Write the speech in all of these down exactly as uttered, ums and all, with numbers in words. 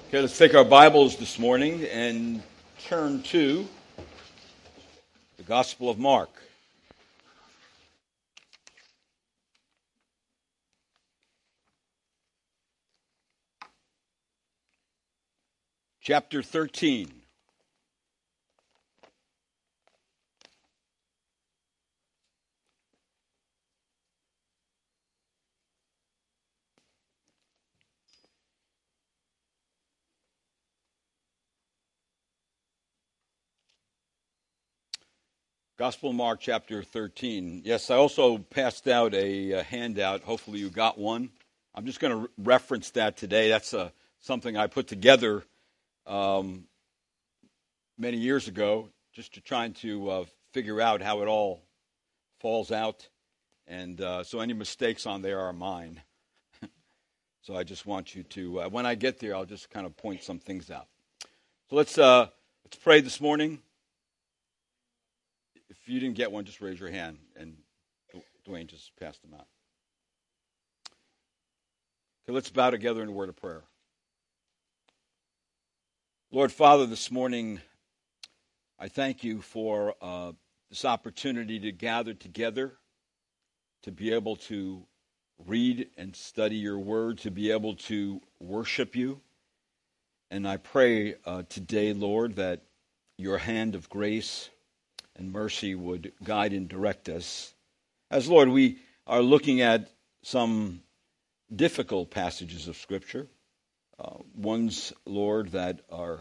Okay, let's take our Bibles this morning and turn to the Gospel of Mark. Chapter thirteen. Gospel of Mark, chapter thirteen. Yes, I also passed out a, a handout. Hopefully you got one. I'm just going to re- reference that today. That's uh, something I put together um, many years ago, just to trying to uh, figure out how it all falls out. And uh, so any mistakes on there are mine. So I just want you to, uh, when I get there, I'll just kind of point some things out. So let's uh, let's pray this morning. If you didn't get one, just raise your hand, and Dwayne just passed them out. Okay, let's bow together in a word of prayer. Lord Father, this morning, I thank you for uh, this opportunity to gather together, to be able to read and study your word, to be able to worship you. And I pray uh, today, Lord, that your hand of grace and mercy would guide and direct us. As, Lord, we are looking at some difficult passages of Scripture, uh, ones, Lord, that are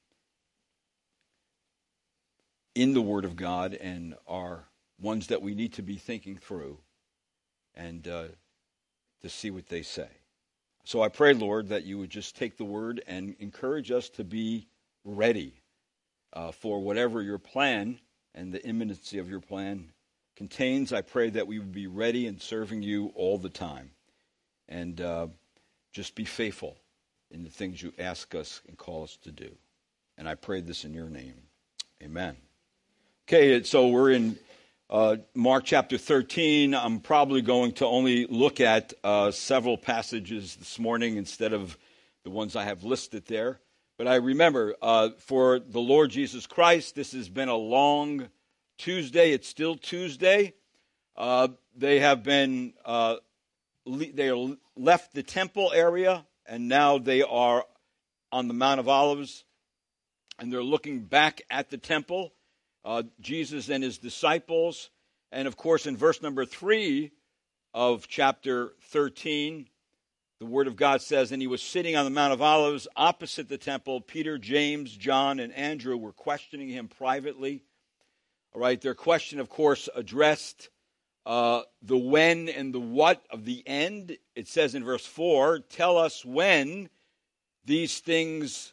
in the Word of God and are ones that we need to be thinking through and uh, to see what they say. So I pray, Lord, that you would just take the Word and encourage us to be ready uh, for whatever your plan and the imminency of your plan contains. I pray that we would be ready and serving you all the time. And uh, just be faithful in the things you ask us and call us to do. And I pray this in your name. Amen. Okay, so we're in uh, Mark chapter thirteen. I'm probably going to only look at uh, several passages this morning instead of the ones I have listed there. But I remember, uh, for the Lord Jesus Christ, this has been a long Tuesday. It's still Tuesday. Uh, they have been, uh, le- they are left the temple area, and now they are on the Mount of Olives, and they're looking back at the temple, uh, Jesus and his disciples. And, of course, in verse number three of chapter thirteen, the Word of God says, and he was sitting on the Mount of Olives opposite the temple. Peter, James, John, and Andrew were questioning him privately. All right, their question, of course, addressed uh, the when and the what of the end. It says in verse four, tell us when these things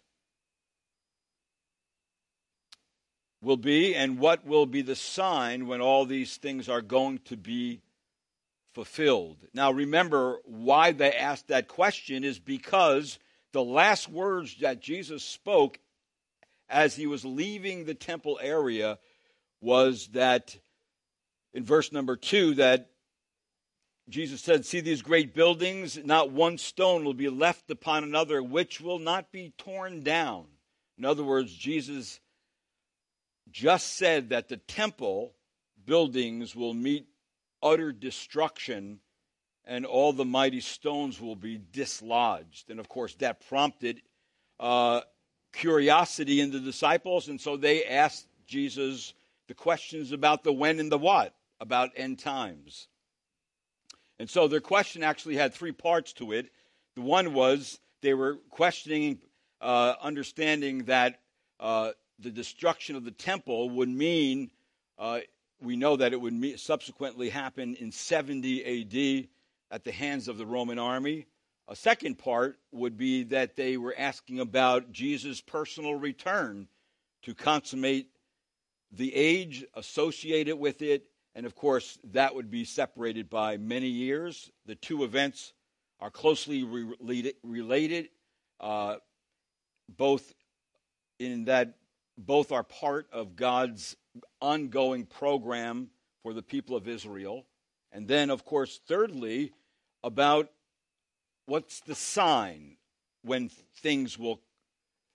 will be and what will be the sign when all these things are going to be fulfilled. Now remember, why they asked that question is because the last words that Jesus spoke as he was leaving the temple area was that in verse number two, that Jesus said, see these great buildings, not one stone will be left upon another which will not be torn down. In other words, Jesus just said that the temple buildings will meet utter destruction, and all the mighty stones will be dislodged. And of course, that prompted uh, curiosity in the disciples, and so they asked Jesus the questions about the when and the what, about end times. And so their question actually had three parts to it. The one was they were questioning, uh, understanding that uh, the destruction of the temple would mean uh, we know that it would subsequently happen in seventy A D at the hands of the Roman army. A second part would be that they were asking about Jesus' personal return to consummate the age associated with it. And of course, that would be separated by many years. The two events are closely related, related uh, both in that both are part of God's ongoing program for the people of Israel. And then, of course, thirdly, about what's the sign when things will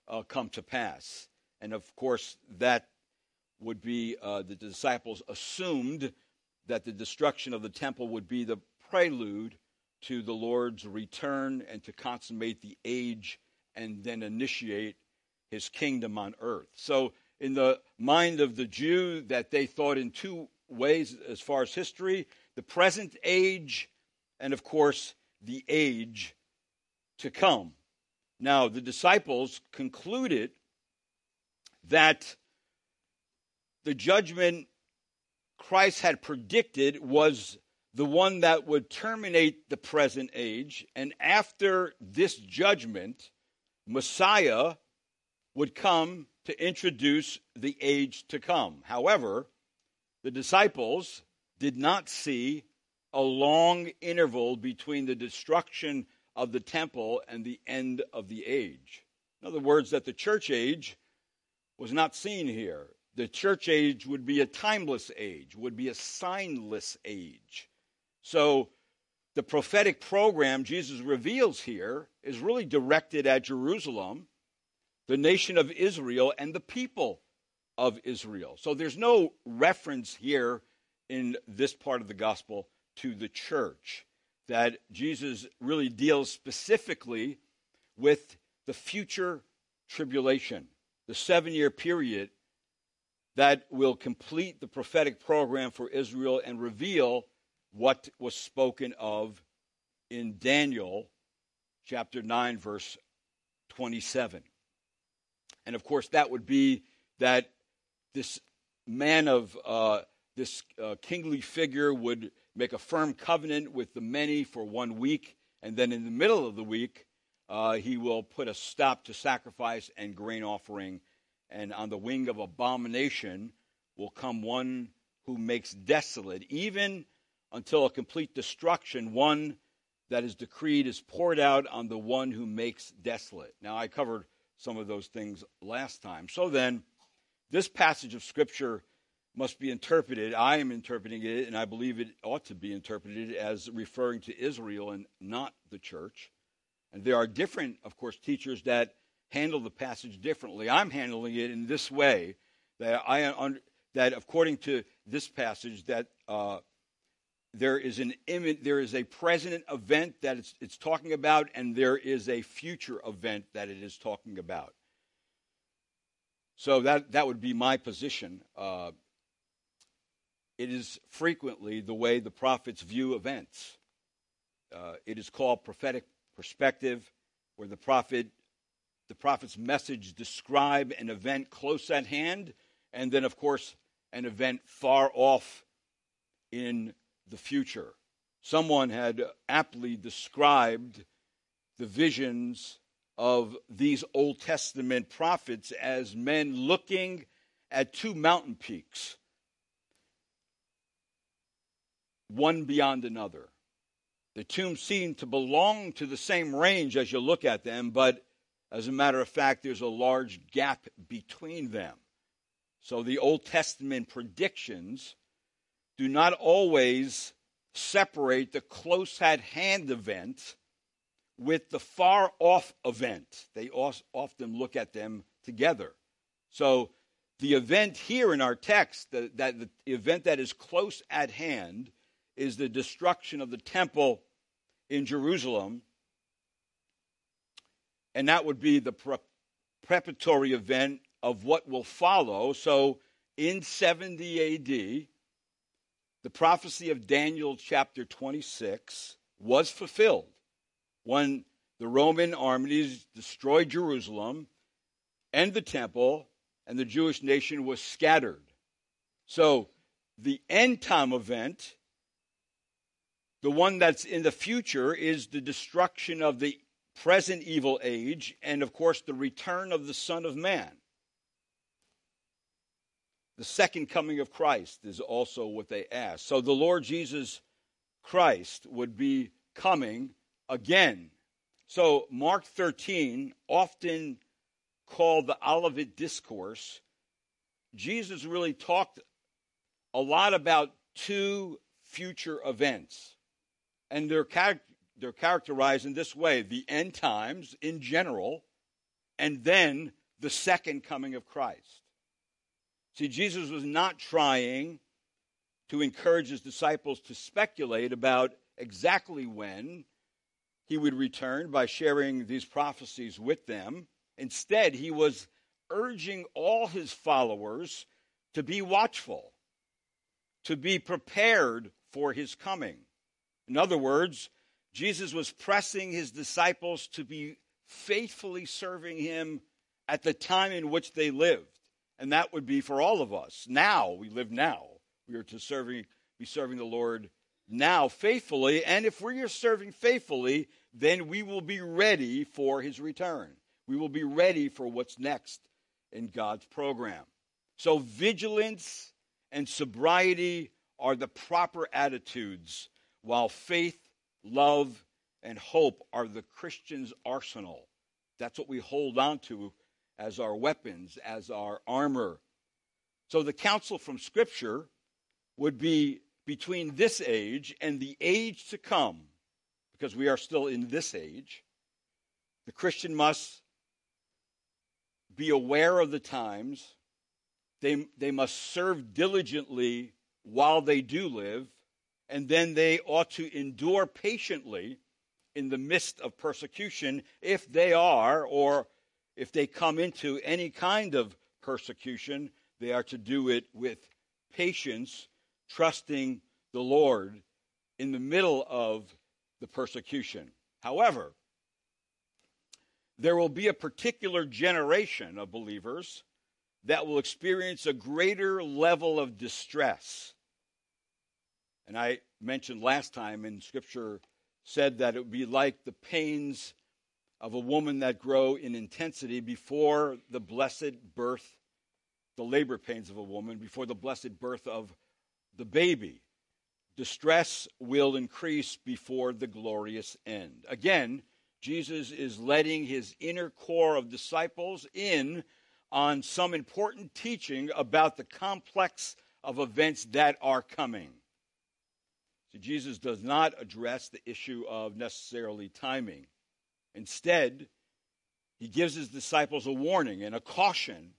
uh, come to pass. And of course, that would be uh, the disciples assumed that the destruction of the temple would be the prelude to the Lord's return and to consummate the age and then initiate his kingdom on earth. So in the mind of the Jew, that they thought in two ways as far as history: the present age and, of course, the age to come. Now, the disciples concluded that the judgment Christ had predicted was the one that would terminate the present age, and after this judgment, Messiah would come to introduce the age to come. However, the disciples did not see a long interval between the destruction of the temple and the end of the age. In other words, that the church age was not seen here. The church age would be a timeless age, would be a signless age. So the prophetic program Jesus reveals here is really directed at Jerusalem, the nation of Israel, and the people of Israel. So there's no reference here in this part of the gospel to the church, that Jesus really deals specifically with the future tribulation, the seven-year period that will complete the prophetic program for Israel and reveal what was spoken of in Daniel chapter nine, verse twenty-seven. And of course, that would be that this man of, uh, this uh, kingly figure would make a firm covenant with the many for one week, and then in the middle of the week, uh, he will put a stop to sacrifice and grain offering, and on the wing of abomination will come one who makes desolate, even until a complete destruction, one that is decreed is poured out on the one who makes desolate. Now, I covered some of those things last time. So then, this passage of Scripture must be interpreted, I am interpreting it, and I believe it ought to be interpreted as referring to Israel and not the church. And there are different, of course, teachers that handle the passage differently. I'm handling it in this way, that I that according to this passage, that uh, there is an image, there is a present event that it's, it's talking about, and there is a future event that it is talking about. So that that would be my position. Uh, it is frequently the way the prophets view events. Uh, it is called prophetic perspective, where the prophet, the prophet's message describe an event close at hand, and then, of course, an event far off in the future. Someone had aptly described the visions of these Old Testament prophets as men looking at two mountain peaks, one beyond another. The two seem to belong to the same range as you look at them, but as a matter of fact, there's a large gap between them. So the Old Testament predictions do not always separate the close at hand event with the far off event. They often look at them together. So the event here in our text, the, that the event that is close at hand, is the destruction of the temple in Jerusalem. And that would be the pre- preparatory event of what will follow. So in seventy A D, the prophecy of Daniel chapter twenty-six was fulfilled when the Roman armies destroyed Jerusalem and the temple, and the Jewish nation was scattered. So the end time event, the one that's in the future, is the destruction of the present evil age, and of course the return of the Son of Man. The second coming of Christ is also what they ask. So the Lord Jesus Christ would be coming again. So Mark thirteen, often called the Olivet Discourse, Jesus really talked a lot about two future events. And they're, char- they're characterized in this way: the end times in general, and then the second coming of Christ. See, Jesus was not trying to encourage his disciples to speculate about exactly when he would return by sharing these prophecies with them. Instead, he was urging all his followers to be watchful, to be prepared for his coming. In other words, Jesus was pressing his disciples to be faithfully serving him at the time in which they lived. And that would be for all of us. Now, we live now. We are to serving, be serving the Lord now faithfully. And if we are serving faithfully, then we will be ready for his return. We will be ready for what's next in God's program. So vigilance and sobriety are the proper attitudes, while faith, love, and hope are the Christian's arsenal. That's what we hold on to as our weapons, as our armor. So the counsel from Scripture would be between this age and the age to come, because we are still in this age. The Christian must be aware of the times. They, they must serve diligently while they do live, and then they ought to endure patiently in the midst of persecution if they are, or if they come into any kind of persecution, they are to do it with patience, trusting the Lord in the middle of the persecution. However, there will be a particular generation of believers that will experience a greater level of distress. And I mentioned last time in Scripture said that it would be like the pains of a woman that grow in intensity before the blessed birth, the labor pains of a woman, before the blessed birth of the baby. Distress will increase before the glorious end. Again, Jesus is letting his inner core of disciples in on some important teaching about the complex of events that are coming. So Jesus does not address the issue of necessarily timing. Instead, he gives his disciples a warning and a caution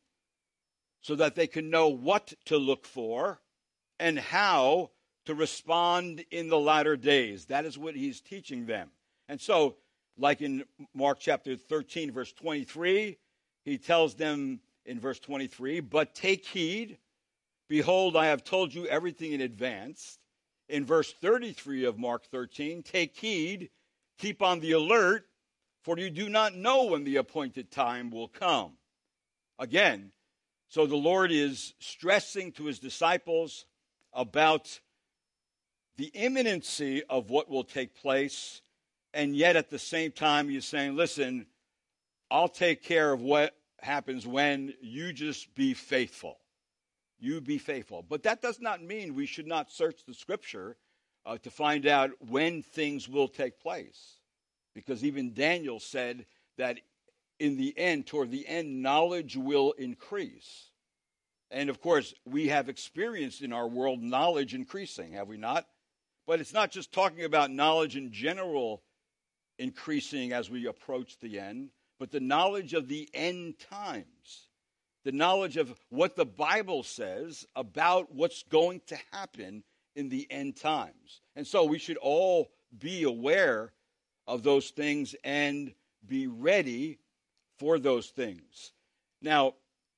so that they can know what to look for and how to respond in the latter days. That is what he's teaching them. And so, like in Mark chapter thirteen, verse twenty-three, he tells them in verse twenty-three, "But take heed, behold, I have told you everything in advance." In verse thirty-three of Mark thirteen, "Take heed, keep on the alert, for you do not know when the appointed time will come." Again, so the Lord is stressing to his disciples about the imminency of what will take place, and yet at the same time he's saying, listen, I'll take care of what happens when you just be faithful. You be faithful. But that does not mean we should not search the Scripture uh, to find out when things will take place. Because even Daniel said that in the end, toward the end, knowledge will increase. And of course, we have experienced in our world knowledge increasing, have we not? But it's not just talking about knowledge in general increasing as we approach the end, but the knowledge of the end times. The knowledge of what the Bible says about what's going to happen in the end times. And so we should all be aware of those things and be ready for those things. Now,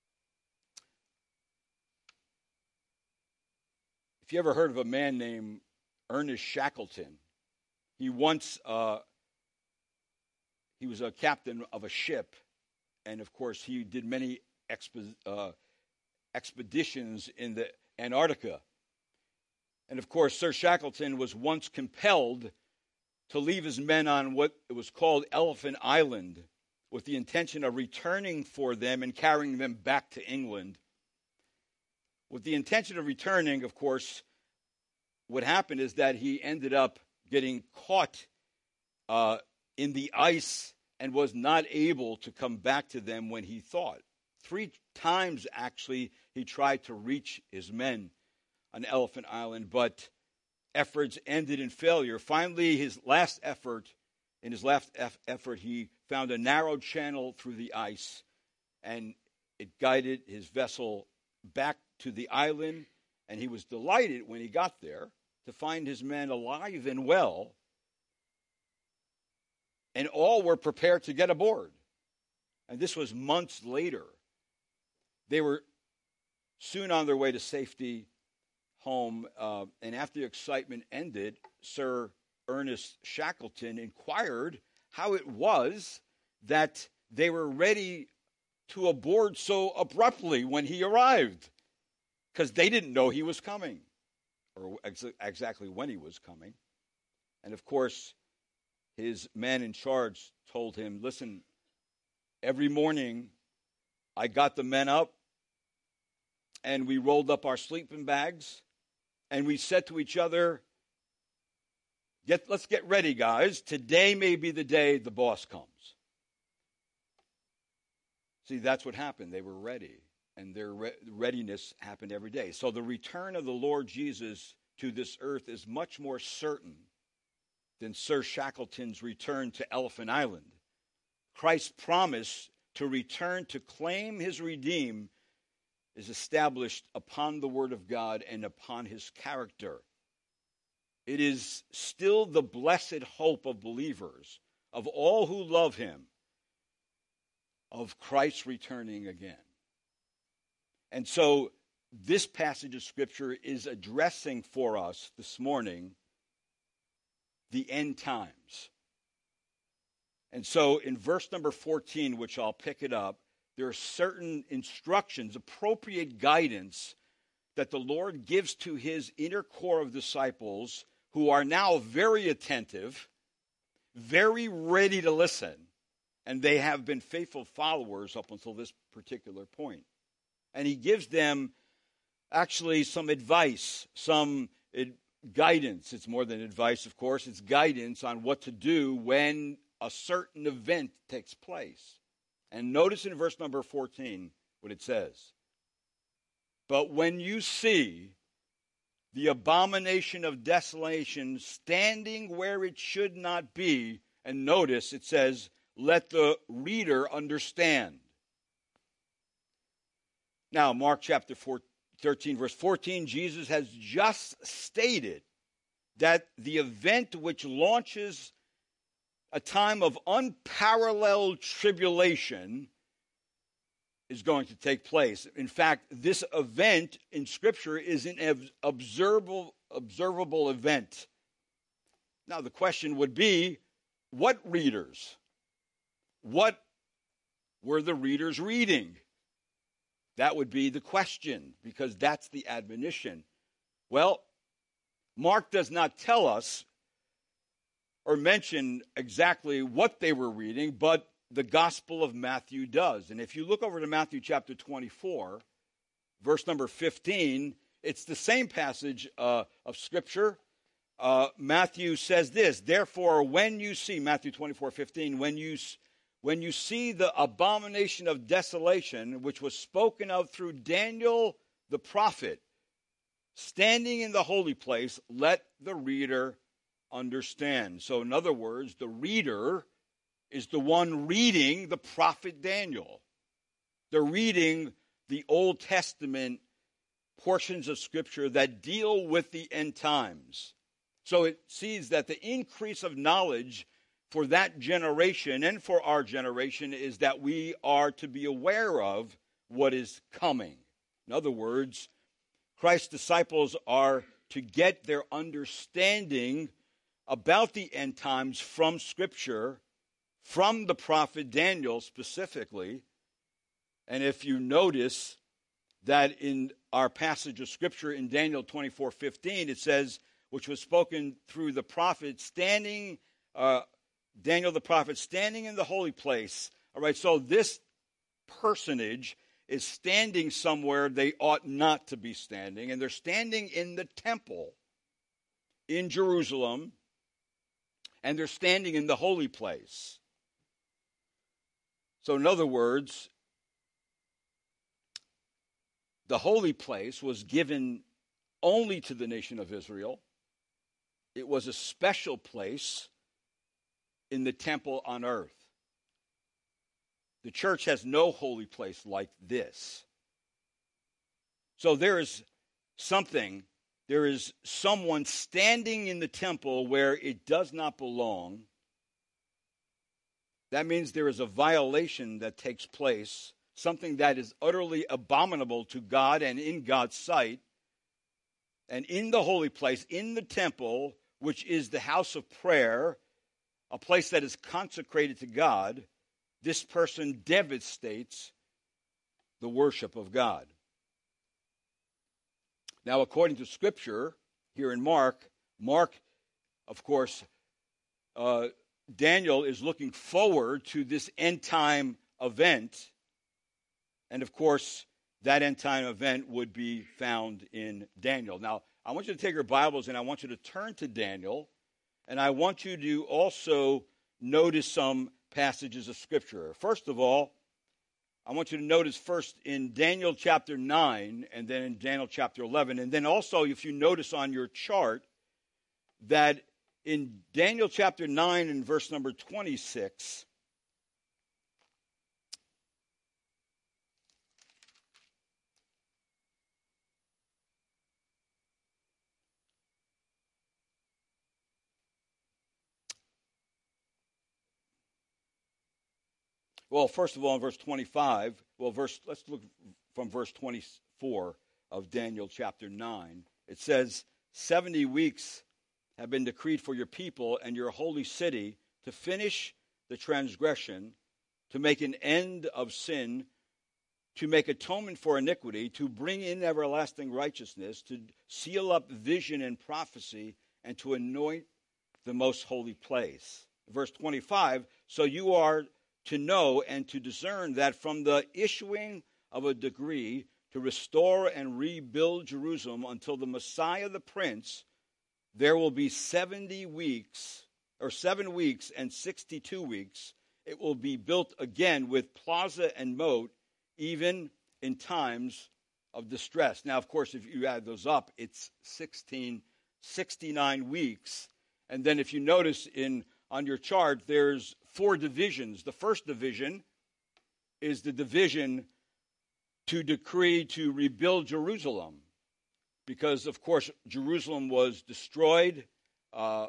if you ever heard of a man named Ernest Shackleton, he once, uh, he was a captain of a ship, and of course he did many Expo- uh, expeditions in the Antarctica. And of course, Sir Shackleton was once compelled to leave his men on what was called Elephant Island with the intention of returning for them and carrying them back to England. With the intention of returning, of course, what happened is that he ended up getting caught uh, in the ice and was not able to come back to them when he thought. Three times, actually, he tried to reach his men on Elephant Island, but efforts ended in failure. Finally, his last effort, in his last eff- effort, he found a narrow channel through the ice, and it guided his vessel back to the island, and he was delighted when he got there to find his men alive and well, and all were prepared to get aboard. And this was months later. They were soon on their way to safety home, uh, and after the excitement ended, Sir Ernest Shackleton inquired how it was that they were ready to aboard so abruptly when he arrived, because they didn't know he was coming, or ex- exactly when he was coming. And of course, his man in charge told him, listen, every morning I got the men up, and we rolled up our sleeping bags, and we said to each other, Get, let's get ready, guys. Today may be the day the boss comes. See, that's what happened. They were ready, and their re- readiness happened every day. So the return of the Lord Jesus to this earth is much more certain than Sir Shackleton's return to Elephant Island. Christ's promise to return to claim his redeemed is established upon the Word of God and upon his character. It is still the blessed hope of believers, of all who love him, of Christ returning again. And so this passage of Scripture is addressing for us this morning the end times. And so in verse number fourteen, which I'll pick it up, there are certain instructions, appropriate guidance that the Lord gives to his inner core of disciples who are now very attentive, very ready to listen, and they have been faithful followers up until this particular point. And he gives them actually some advice, some ad- guidance. It's more than advice, of course. It's guidance on what to do when a certain event takes place. And notice in verse number fourteen what it says. But when you see the abomination of desolation standing where it should not be, and notice it says, let the reader understand. Now, Mark chapter thirteen, verse fourteen, Jesus has just stated that the event which launches a time of unparalleled tribulation is going to take place. In fact, this event in Scripture is an observable, observable event. Now, the question would be, what readers? What were the readers reading? That would be the question, because that's the admonition. Well, Mark does not tell us or mention exactly what they were reading, but the Gospel of Matthew does. And if you look over to Matthew chapter twenty-four, verse number fifteen, it's the same passage uh, of Scripture. Uh, Matthew says this, therefore, when you see, Matthew twenty-four fifteen, when you, when you see the abomination of desolation, which was spoken of through Daniel the prophet, standing in the holy place, let the reader understand. So in other words, the reader is the one reading the prophet Daniel. They're reading the Old Testament portions of Scripture that deal with the end times. So it sees that the increase of knowledge for that generation and for our generation is that we are to be aware of what is coming. In other words, Christ's disciples are to get their understanding about the end times from Scripture, from the prophet Daniel specifically. And if you notice that in our passage of Scripture in Daniel twenty-four fifteen, it says, which was spoken through the prophet standing, uh, Daniel the prophet standing in the holy place. All right, so this personage is standing somewhere they ought not to be standing, and they're standing in the temple in Jerusalem, and they're standing in the holy place. So in other words, the holy place was given only to the nation of Israel. It was a special place in the temple on earth. The church has no holy place like this. So there is something, there is someone standing in the temple where it does not belong. That means there is a violation that takes place, something that is utterly abominable to God and in God's sight. And in the holy place, in the temple, which is the house of prayer, a place that is consecrated to God, this person devastates the worship of God. Now, according to Scripture, here in Mark, Mark, of course, uh, Daniel is looking forward to this end-time event. And, of course, that end-time event would be found in Daniel. Now, I want you to take your Bibles and I want you to turn to Daniel. And I want you to also notice some passages of Scripture. First of all, I want you to notice first in Daniel chapter nine and then in Daniel chapter eleven. And then also, if you notice on your chart, that in Daniel chapter nine and verse number twenty-six, well, first of all, in verse twenty-five, well, verse let's look from verse twenty-four of Daniel chapter nine. It says, seventy weeks have been decreed for your people and your holy city to finish the transgression, to make an end of sin, to make atonement for iniquity, to bring in everlasting righteousness, to seal up vision and prophecy, and to anoint the most holy place. Verse twenty-five, so you are to know and to discern that from the issuing of a decree to restore and rebuild Jerusalem until the Messiah the Prince, there will be seventy weeks, or seven weeks and sixty-two weeks. It will be built again with plaza and moat, even in times of distress. Now, of course, if you add those up, it's sixteen, sixty-nine weeks. And then if you notice in on your chart, there's four divisions. The first division is the division to decree to rebuild Jerusalem. Because, of course, Jerusalem was destroyed uh,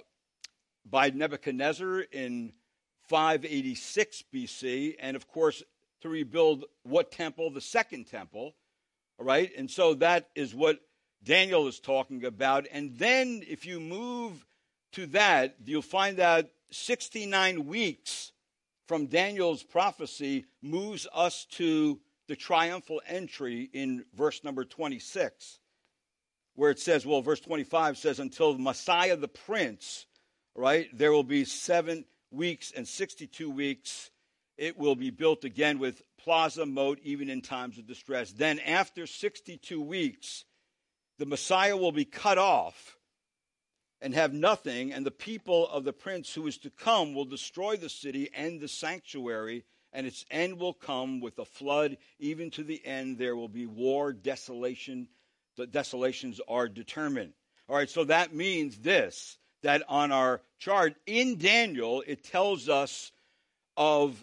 by Nebuchadnezzar in five eighty-six B C. And, of course, to rebuild what temple? The second temple. All right? And so that is what Daniel is talking about. And then if you move to that, you'll find that sixty-nine weeks from Daniel's prophecy moves us to the triumphal entry in verse number twenty-six, where it says, well, verse twenty-five says, until Messiah the Prince, right, there will be seven weeks and sixty-two weeks. It will be built again with plaza, moat, even in times of distress. Then after sixty-two weeks, the Messiah will be cut off and have nothing, and the people of the prince who is to come will destroy the city and the sanctuary, and its end will come with a flood. Even to the end there will be war, desolation. The desolations are determined. All right, so that means this, that on our chart in Daniel, it tells us of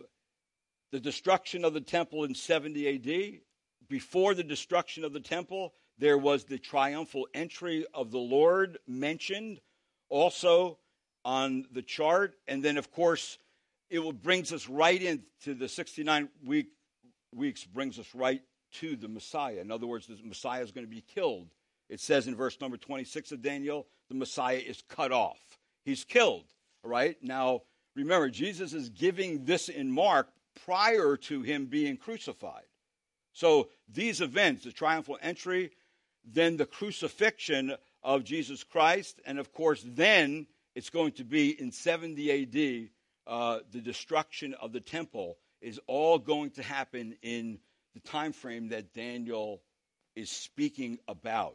the destruction of the temple in seventy A D. Before the destruction of the temple, there was the triumphal entry of the Lord mentioned also on the chart. And then, of course, it will, brings us right into the sixty-nine week, weeks, brings us right to the Messiah. In other words, the Messiah is going to be killed. It says in verse number twenty-six of Daniel, the Messiah is cut off. He's killed. All right? Now, remember, Jesus is giving this in Mark prior to him being crucified. So these events, the triumphal entry, then the crucifixion of Jesus Christ, and of course then it's going to be in seventy A D, uh, the destruction of the temple is all going to happen in the time frame that Daniel is speaking about.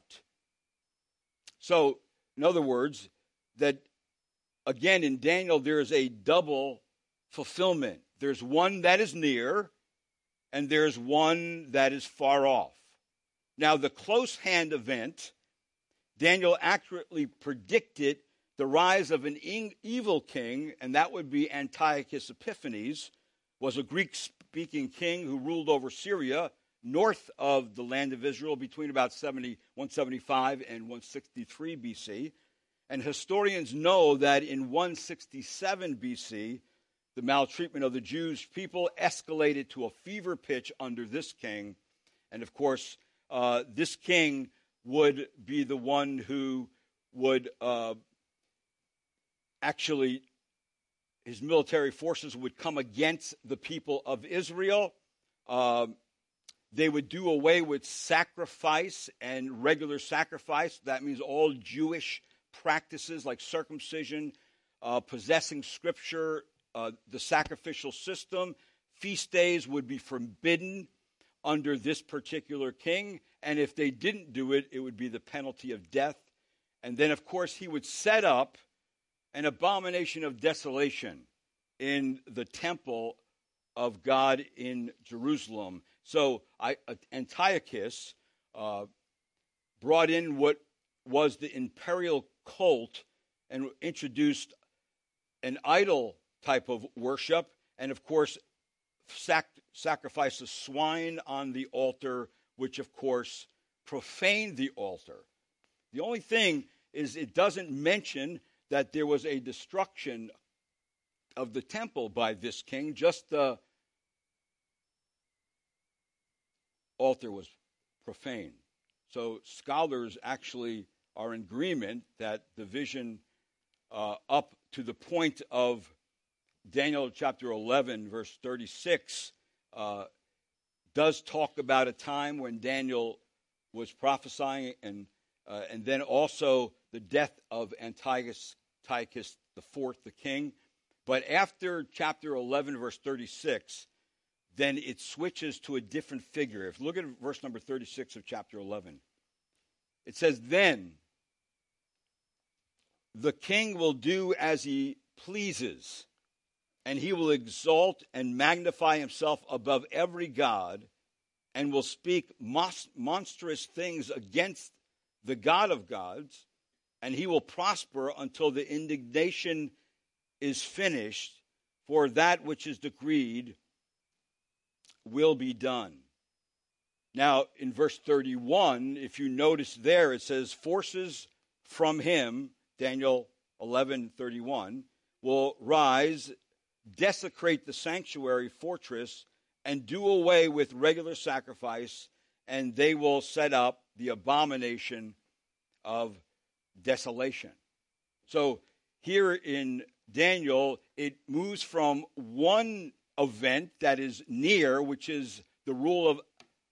So, in other words, that again in Daniel there is a double fulfillment. There's one that is near, and there's one that is far off. Now, the close hand event, Daniel accurately predicted the rise of an evil king, and that would be Antiochus Epiphanes, was a Greek Greek-speaking king who ruled over Syria, north of the land of Israel, between about one seventy-five and one sixty-three B C. And historians know that in one sixty-seven B C, the maltreatment of the Jewish people escalated to a fever pitch under this king. And of course, uh, this king would be the one who would uh, actually, his military forces would come against the people of Israel. Uh, they would do away with sacrifice and regular sacrifice. That means all Jewish practices like circumcision, uh, possessing scripture, uh, the sacrificial system. Feast days would be forbidden under this particular king. And if they didn't do it, it would be the penalty of death. And then, of course, he would set up an abomination of desolation in the temple of God in Jerusalem. So I, Antiochus uh, brought in what was the imperial cult and introduced an idol type of worship, and of course sac- sacrificed a swine on the altar, which of course profaned the altar. The only thing is it doesn't mention that there was a destruction of the temple by this king, just the altar was profaned. So scholars actually are in agreement that the vision uh, up to the point of Daniel chapter eleven, verse thirty-six, uh, does talk about a time when Daniel was prophesying, and uh, and then also the death of Antiochus, Antiochus the fourth, the king. But after chapter eleven, verse thirty-six, then it switches to a different figure. If you look at verse number thirty-six of chapter eleven, it says, "Then the king will do as he pleases, and he will exalt and magnify himself above every god, and will speak mos- monstrous things against the God of gods, and he will prosper until the indignation is finished, for that which is decreed will be done." Now, in verse thirty-one, if you notice there, it says, "Forces from him," Daniel eleven thirty-one, "will rise, desecrate the sanctuary fortress, and do away with regular sacrifice, and they will set up the abomination of desolation." So here in Daniel, it moves from one event that is near, which is the rule of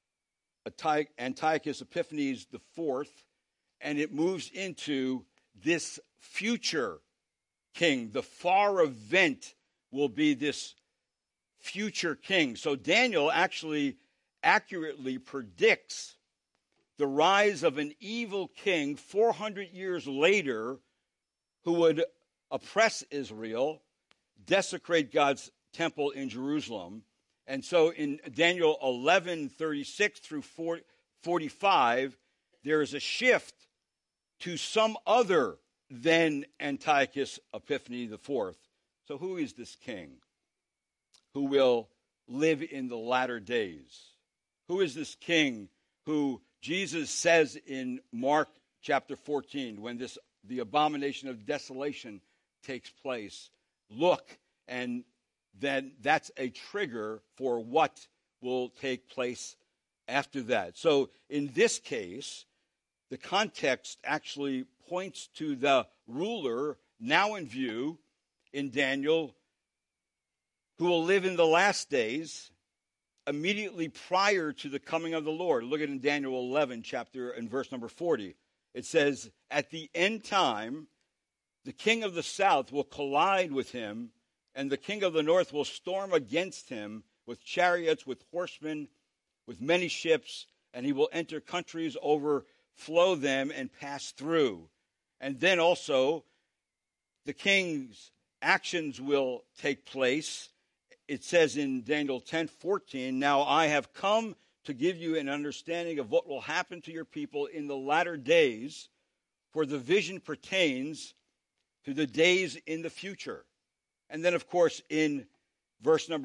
Antiochus Epiphanes the fourth, and it moves into this future king. The far event will be this future king. So Daniel actually accurately predicts the rise of an evil king four hundred years later who would oppress Israel, desecrate God's temple in Jerusalem. And so in Daniel eleven thirty-six through forty-five, there is a shift to some other than Antiochus Epiphanes the fourth. So who is this king who will live in the latter days? Who is this king who Jesus says in Mark chapter fourteen, when this the abomination of desolation takes place, look, and then that's a trigger for what will take place after that. So in this case, the context actually points to the ruler now in view in Daniel, who will live in the last days immediately prior to the coming of the Lord. Look at in Daniel eleven, chapter and verse number forty. It says, "At the end time, the king of the south will collide with him, and the king of the north will storm against him with chariots, with horsemen, with many ships, and he will enter countries, overflow them, and pass through." And then also, the king's actions will take place. It says in Daniel ten fourteen, "Now I have come to give you an understanding of what will happen to your people in the latter days, for the vision pertains to the days in the future." And then, of course, in verse number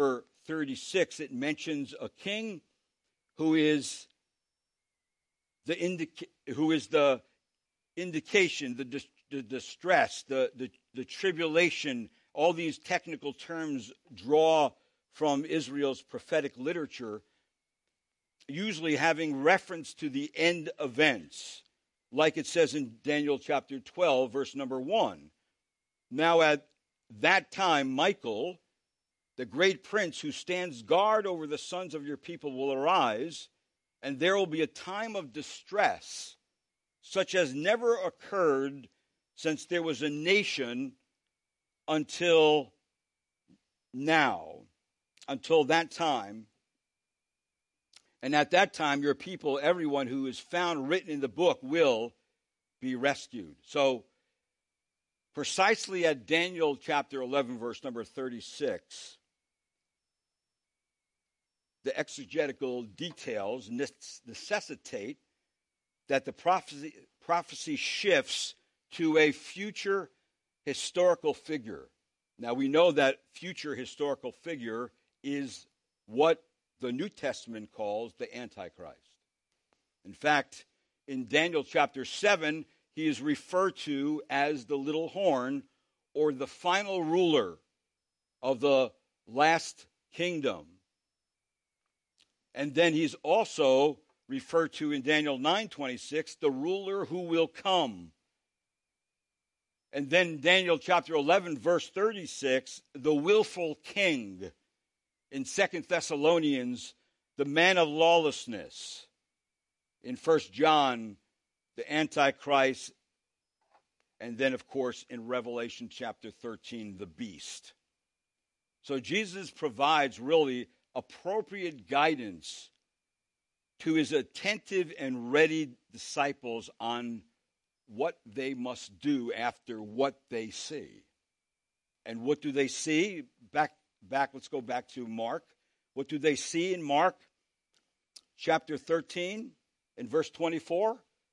thirty-six, it mentions a king who is the indica- who is the indication, the, dis- the distress, the, the, the tribulation. All these technical terms draw from Israel's prophetic literature, usually having reference to the end events, like it says in Daniel chapter twelve, verse number one. Now at that time, Michael, the great prince who stands guard over the sons of your people, will arise, and there will be a time of distress, such as never occurred since there was a nation until now, until that time. And at that time, your people, everyone who is found written in the book, will be rescued. So, precisely at Daniel chapter eleven, verse number thirty-six, the exegetical details necessitate that the prophecy, prophecy shifts to a future historical figure. Now, we know that future historical figure is what the New Testament calls the Antichrist. In fact, in Daniel chapter seven, he is referred to as the little horn, or the final ruler of the last kingdom. And then he's also referred to in Daniel nine twenty-six, the ruler who will come. And then Daniel chapter eleven, verse thirty-six, the willful king. In Second Thessalonians, the man of lawlessness. In First John, the Antichrist. And then, of course, in Revelation chapter thirteen, the beast. So Jesus provides really appropriate guidance to his attentive and ready disciples on what they must do after what they see. And what do they see? Back, back. Let's go back to Mark. What do they see in Mark chapter thirteen and verse twenty-four?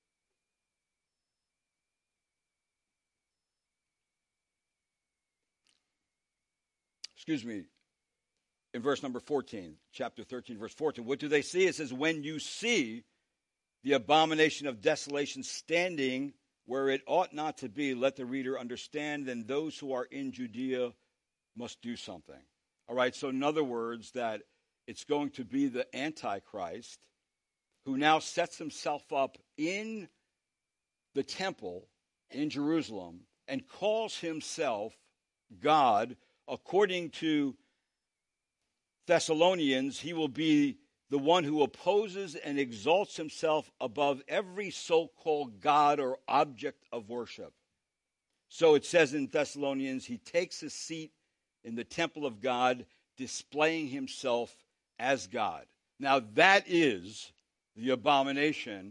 Excuse me. In verse number fourteen, chapter thirteen, verse fourteen, what do they see? It says, when you see the abomination of desolation standing where it ought not to be, let the reader understand, then those who are in Judea must do something. All right, so in other words, that it's going to be the Antichrist who now sets himself up in the temple in Jerusalem and calls himself God. According to Thessalonians, he will be the one who opposes and exalts himself above every so-called God or object of worship. So it says in Thessalonians, he takes his seat in the temple of God, displaying himself as God. Now that is the abomination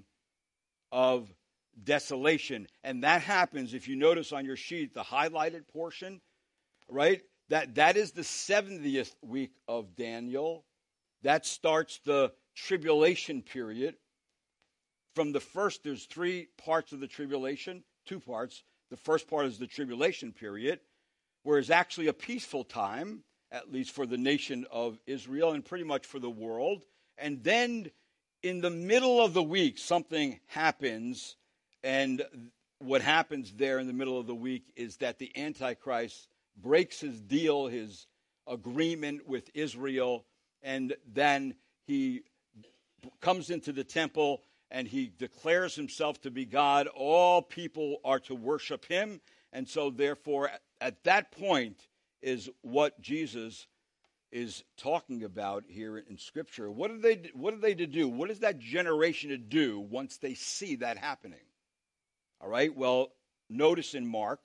of desolation. And that happens, if you notice on your sheet, the highlighted portion, right? That, that is the seventieth week of Daniel. That starts the tribulation period. From the first, there's three parts of the tribulation, two parts. The first part is the tribulation period, where it's actually a peaceful time, at least for the nation of Israel and pretty much for the world. And then in the middle of the week, something happens. And what happens there in the middle of the week is that the Antichrist breaks his deal, his agreement with Israel, and then he comes into the temple and he declares himself to be God. All people are to worship him. And so therefore, at that point is what Jesus is talking about here in Scripture. What are they, what are they to do? What is that generation to do once they see that happening? All right, well, notice in Mark,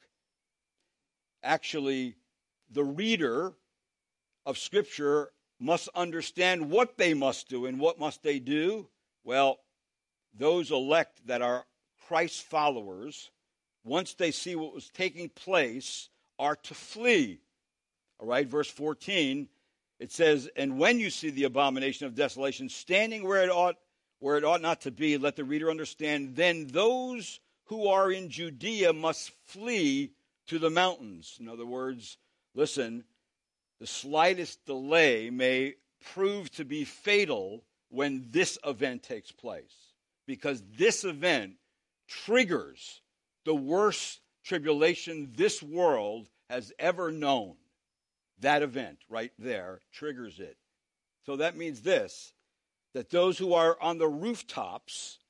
actually, the reader of Scripture must understand what they must do. And what must they do? Well, those elect that are Christ followers, once they see what was taking place, are to flee. All right, verse fourteen, it says, and when you see the abomination of desolation standing where it ought, where it ought not to be, let the reader understand, then those who are in Judea must flee to the mountains. In other words, listen, the slightest delay may prove to be fatal when this event takes place, because this event triggers the worst tribulation this world has ever known. That event right there triggers it. So that means this, that those who are on the rooftops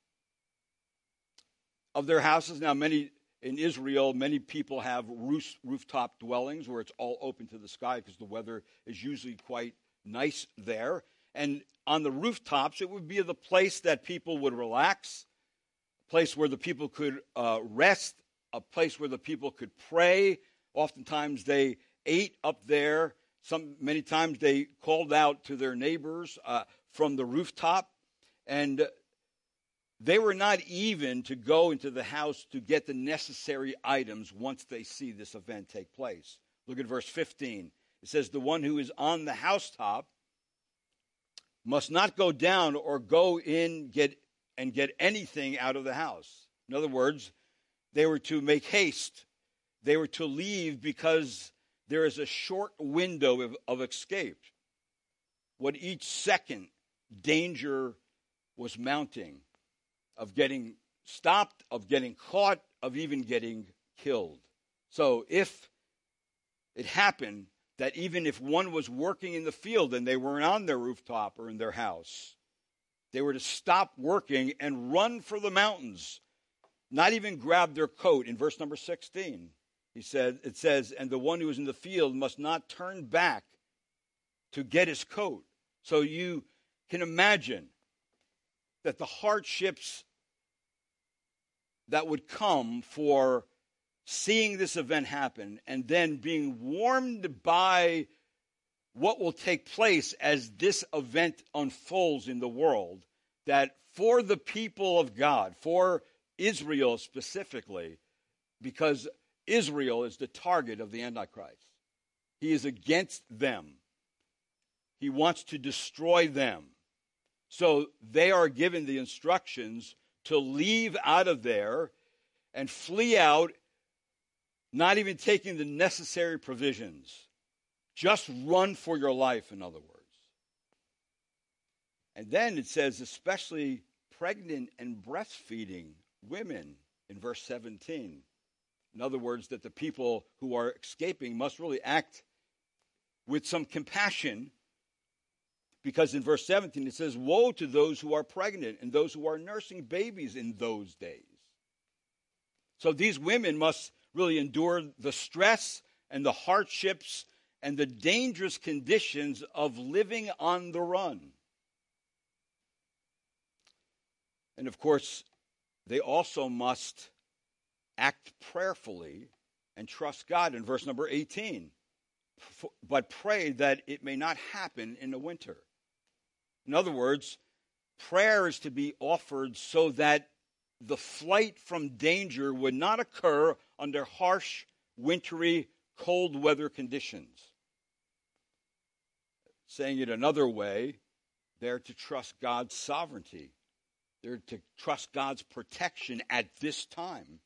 of their houses, now many in Israel, many people have roof, rooftop dwellings where it's all open to the sky because the weather is usually quite nice there. And on the rooftops, it would be the place that people would relax, a place where the people could uh, rest, a place where the people could pray. Oftentimes they ate up there. Some many times they called out to their neighbors uh, from the rooftop, and they were not even to go into the house to get the necessary items once they see this event take place. Look at verse fifteen. It says, the one who is on the housetop must not go down or go in get and get anything out of the house. In other words, they were to make haste. They were to leave because there is a short window of, of escape. What each second danger was mounting, of getting stopped, of getting caught, of even getting killed. So if it happened that even if one was working in the field and they weren't on their rooftop or in their house, they were to stop working and run for the mountains, not even grab their coat. In verse number sixteen, he said, it says, and the one who is in the field must not turn back to get his coat. So you can imagine that the hardships that would come for seeing this event happen and then being warmed by what will take place as this event unfolds in the world, that for the people of God, for Israel specifically, because Israel is the target of the Antichrist. He is against them. He wants to destroy them. So they are given the instructions to leave out of there and flee out, not even taking the necessary provisions. Just run for your life, in other words. And then it says, especially pregnant and breastfeeding women in verse seventeen. In other words, that the people who are escaping must really act with some compassion, because in verse seventeen it says, woe to those who are pregnant and those who are nursing babies in those days. So these women must really endure the stress and the hardships and the dangerous conditions of living on the run. And of course, they also must act prayerfully and trust God in verse number eighteen. But pray that it may not happen in the winter. In other words, prayer is to be offered so that the flight from danger would not occur under harsh, wintry, cold weather conditions. Saying it another way, they're to trust God's sovereignty. They're to trust God's protection at this time,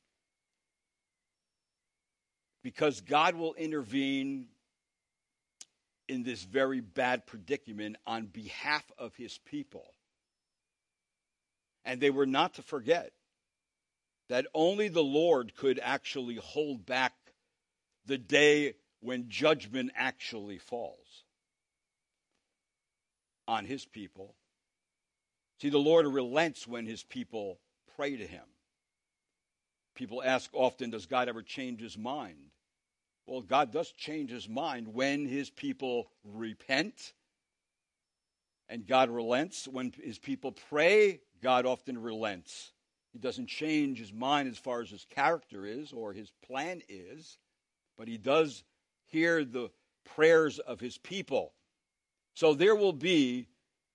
because God will intervene in this very bad predicament on behalf of his people. And they were not to forget that only the Lord could actually hold back the day when judgment actually falls on his people. See, the Lord relents when his people pray to him. People ask often, does God ever change his mind? Well, God does change his mind when his people repent, and God relents. When his people pray, God often relents. He doesn't change his mind as far as his character is or his plan is, but he does hear the prayers of his people. So there will be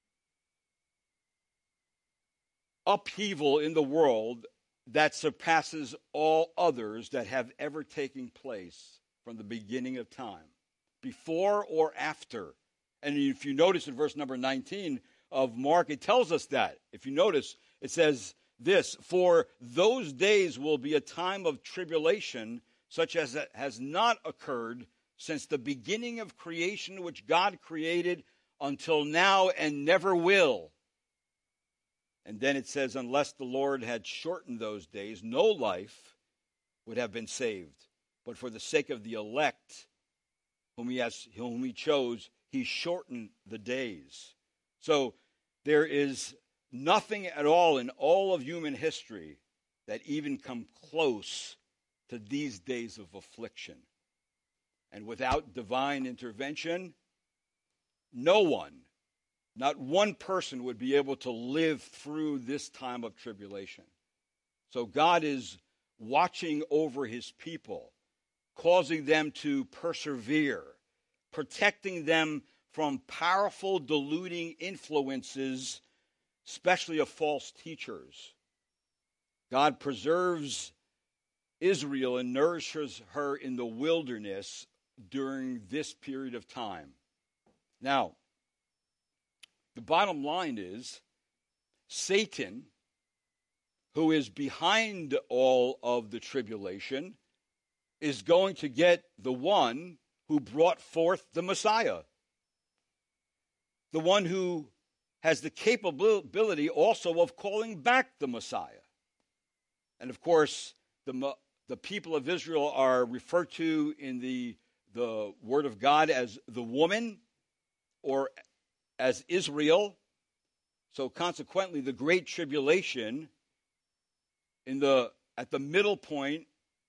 upheaval in the world that surpasses all others that have ever taken place from the beginning of time, before or after. And if you notice in verse number nineteen of Mark, it tells us that. If you notice, it says this, for those days will be a time of tribulation such as has not occurred since the beginning of creation, which God created until now and never will. And then it says, unless the Lord had shortened those days, no life would have been saved. But for the sake of the elect, whom he has, whom he chose, he shortened the days. So there is nothing at all in all of human history that even come close to these days of affliction. And without divine intervention, no one, not one person would be able to live through this time of tribulation. So God is watching over his people, causing them to persevere, protecting them from powerful deluding influences, especially of false teachers. God preserves Israel and nourishes her in the wilderness during this period of time. Now, the bottom line is Satan, who is behind all of the tribulation, is going to get the one who brought forth the Messiah. The one who has the capability also of calling back the Messiah. And of course, the, the people of Israel are referred to in the, the Word of God as the woman or as Israel. So consequently, the Great Tribulation in the at the middle point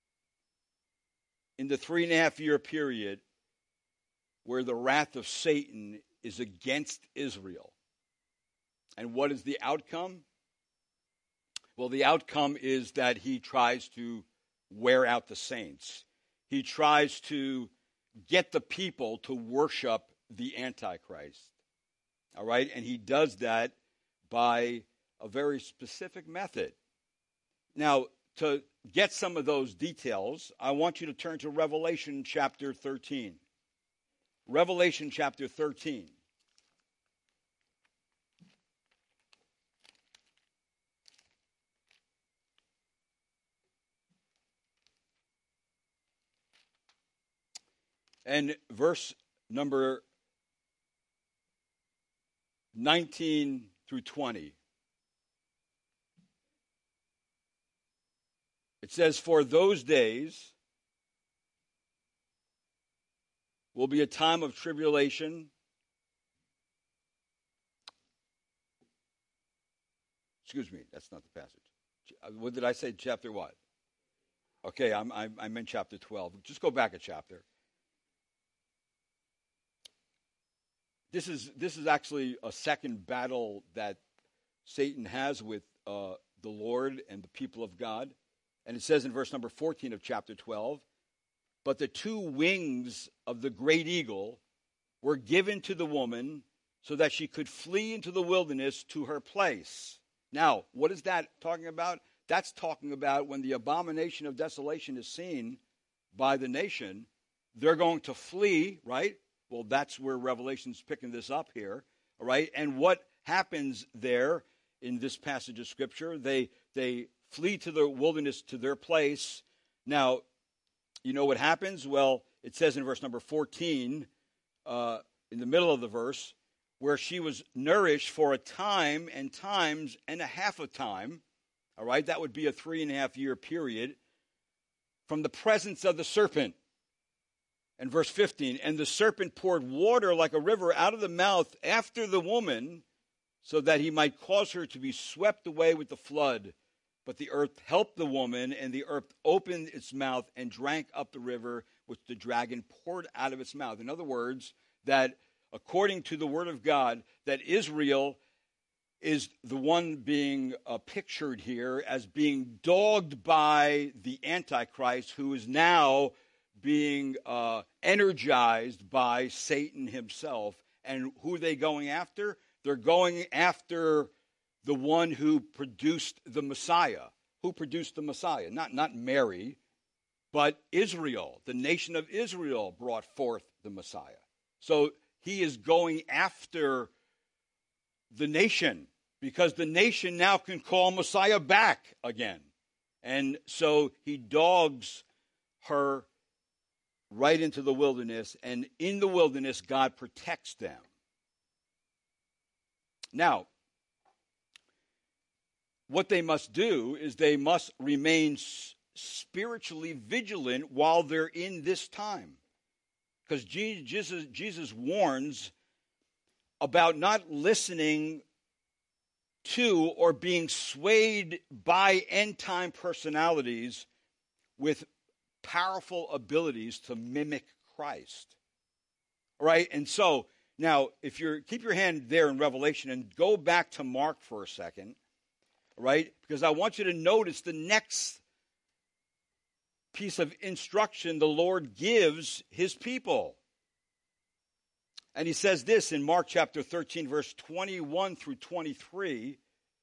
in the three and a half year period where the wrath of Satan is against Israel. And what is the outcome? Well, the outcome is that he tries to wear out the saints. He tries to get the people to worship the Antichrist. All right? And he does that by a very specific method. Now, to get some of those details, I want you to turn to Revelation chapter thirteen. Revelation chapter thirteen. And verse number nineteen through twenty. It says, for those days will be a time of tribulation. Excuse me, that's not the passage. What did I say? Chapter what? Okay, I'm, I, I meant chapter twelve. Just go back a chapter. This is this is actually a second battle that Satan has with uh, the Lord and the people of God. And it says in verse number fourteen of chapter twelve, but the two wings of the great eagle were given to the woman so that she could flee into the wilderness to her place. Now, what is that talking about? That's talking about when the abomination of desolation is seen by the nation, they're going to flee, right? Well, that's where Revelation's picking this up here, all right? And what happens there in this passage of Scripture? They they flee to the wilderness to their place. Now, you know what happens? Well, it says in verse number fourteen, uh, in the middle of the verse, where she was nourished for a time and times and a half a time, all right? That would be a three and a half year period from the presence of the serpent. And verse fifteen, and the serpent poured water like a river out of the mouth after the woman, so that he might cause her to be swept away with the flood. But the earth helped the woman, and the earth opened its mouth and drank up the river which the dragon poured out of its mouth. In other words, that according to the word of God, that Israel is the one being uh, pictured here as being dogged by the Antichrist, who is now being uh, energized by Satan himself. And who are they going after? They're going after the one who produced the Messiah. Who produced the Messiah? Not, not Mary, but Israel. The nation of Israel brought forth the Messiah. So he is going after the nation because the nation now can call Messiah back again. And so he dogs her right into the wilderness, and in the wilderness, God protects them. Now, what they must do is they must remain spiritually vigilant while they're in this time. Because Jesus, Jesus warns about not listening to or being swayed by end-time personalities with powerful abilities to mimic Christ. All right? And so, now, if you're, keep your hand there in Revelation and go back to Mark for a second, right? Because I want you to notice the next piece of instruction the Lord gives his people. And he says this in Mark chapter thirteen, verse twenty-one through twenty-three.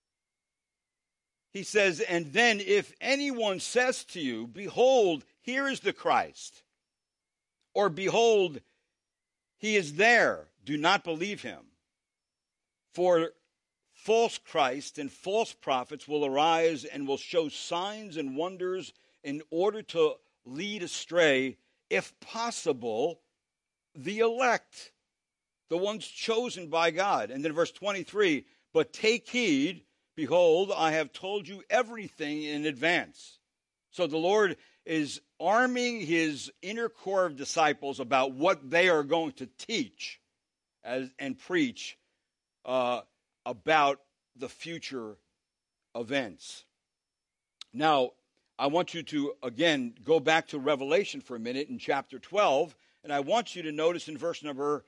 He says, "And then if anyone says to you, 'Behold, here is the Christ,' or 'Behold, he is there,' do not believe him. For false Christ and false prophets will arise and will show signs and wonders in order to lead astray, if possible, the elect, the ones chosen by God." And then verse twenty-three, "But take heed, behold, I have told you everything in advance." So the Lord is arming his inner core of disciples about what they are going to teach as, and preach uh, about the future events. Now, I want you to, again, go back to Revelation for a minute in chapter twelve, and I want you to notice in verse number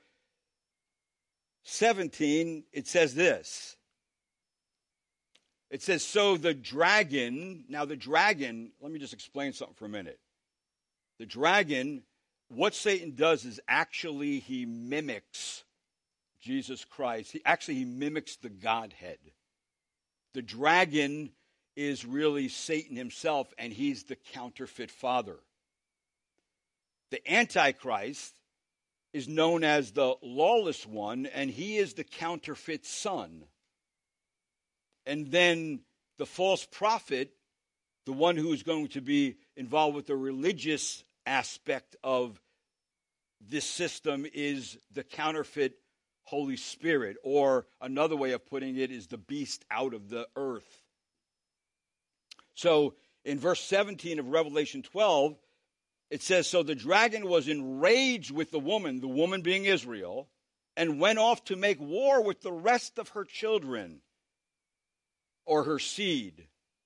seventeen, it says this. It says, "So the dragon," now the dragon, let me just explain something for a minute. The dragon, what Satan does is actually he mimics Jesus Christ. He actually he mimics the Godhead. The dragon is really Satan himself, and he's the counterfeit father. The Antichrist is known as the lawless one, and he is the counterfeit son. And then the false prophet, the one who is going to be involved with the religious aspect of this system, is the counterfeit Holy Spirit, or another way of putting it is the beast out of the earth. So in verse seventeen of Revelation twelve, it says, "So the dragon was enraged with the woman," the woman being Israel, "and went off to make war with the rest of her children," or her seed,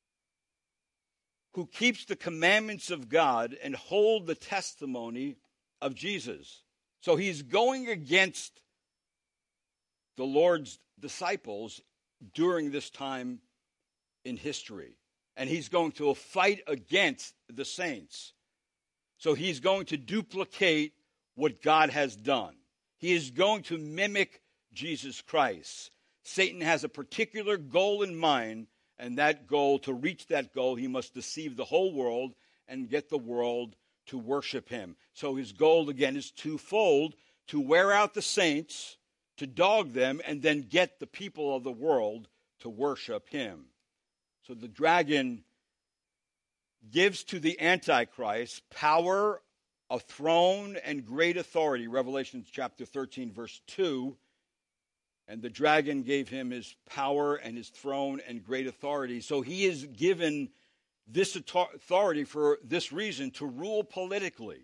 "who keeps the commandments of God and hold the testimony of Jesus." So he's going against the Lord's disciples during this time in history. And he's going to fight against the saints. So he's going to duplicate what God has done. He is going to mimic Jesus Christ. Satan has a particular goal in mind, and that goal, to reach that goal, he must deceive the whole world and get the world to worship him. So his goal, again, is twofold: to wear out the saints, to dog them, and then get the people of the world to worship him. So the dragon gives to the Antichrist power, a throne, and great authority. Revelation chapter thirteen, verse two. And the dragon gave him his power and his throne and great authority. So he is given this authority for this reason, to rule politically.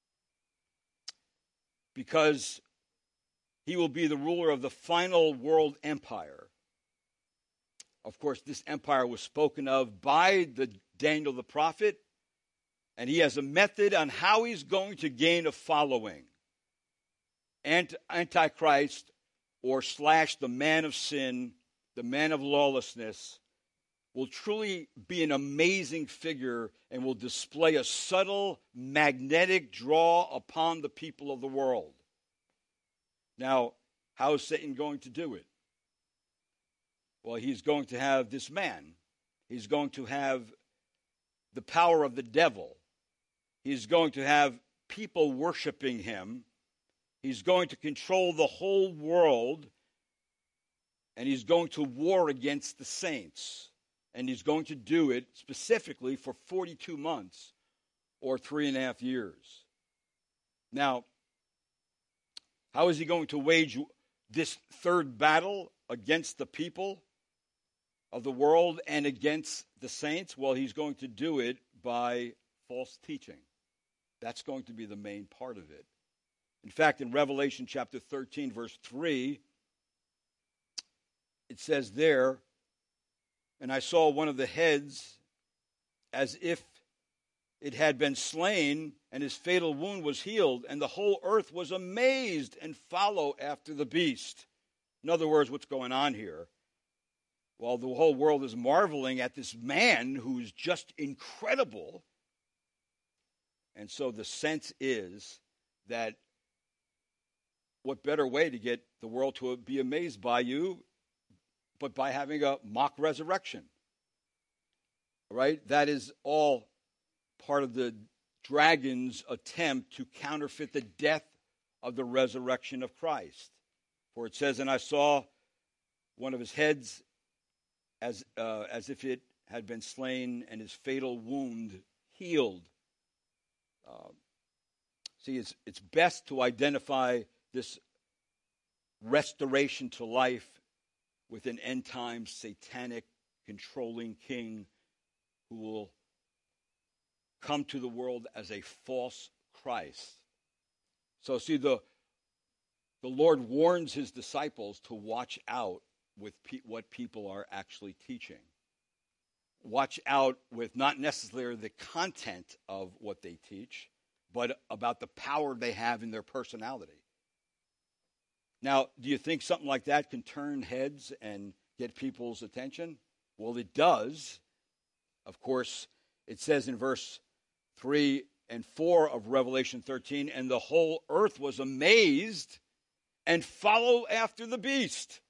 Because he will be the ruler of the final world empire. Of course, this empire was spoken of by the Daniel the prophet, and he has a method on how he's going to gain a following. Ant- Antichrist, or slash the man of sin, the man of lawlessness, will truly be an amazing figure and will display a subtle magnetic draw upon the people of the world. Now, how is Satan going to do it? Well, he's going to have this man. He's going to have the power of the devil. He's going to have people worshiping him. He's going to control the whole world. And he's going to war against the saints. And he's going to do it specifically for forty-two months or three and a half years. Now, how is he going to wage this third battle against the people of the world and against the saints? Well, he's going to do it by false teaching. That's going to be the main part of it. In fact, in Revelation chapter thirteen, verse three, it says there, and I saw one of the heads as if it had been slain, and his fatal wound was healed, and the whole earth was amazed and followed after the beast. In other words, what's going on here? Well, the whole world is marveling at this man who's just incredible. And so the sense is that what better way to get the world to be amazed by you but by having a mock resurrection? Right? That is all part of the dragon's attempt to counterfeit the death of the resurrection of Christ. For it says, and I saw one of his heads as uh, as if it had been slain, and his fatal wound healed. Uh, see, it's it's best to identify this restoration to life with an end-time satanic controlling king who will come to the world as a false Christ. So see, the the Lord warns his disciples to watch out with pe- what people are actually teaching. Watch out with not necessarily the content of what they teach, but about the power they have in their personality. Now, do you think something like that can turn heads and get people's attention? Well, it does. Of course, it says in verse three and four of Revelation thirteen, and the whole earth was amazed and followed after the beast.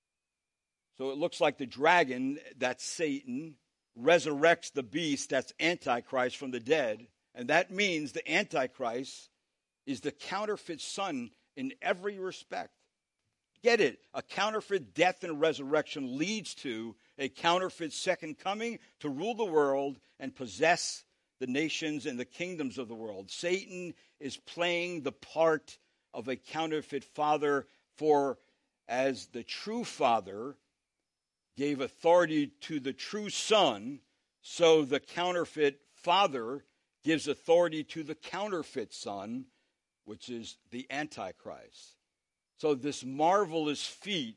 So it looks like the dragon, that's Satan, resurrects the beast, that's Antichrist, from the dead. And that means the Antichrist is the counterfeit son in every respect. Get it? A counterfeit death and resurrection leads to a counterfeit second coming to rule the world and possess the nations and the kingdoms of the world. Satan is playing the part of a counterfeit father, for as the true father gave authority to the true son, so the counterfeit father gives authority to the counterfeit son, which is the Antichrist. So this marvelous feat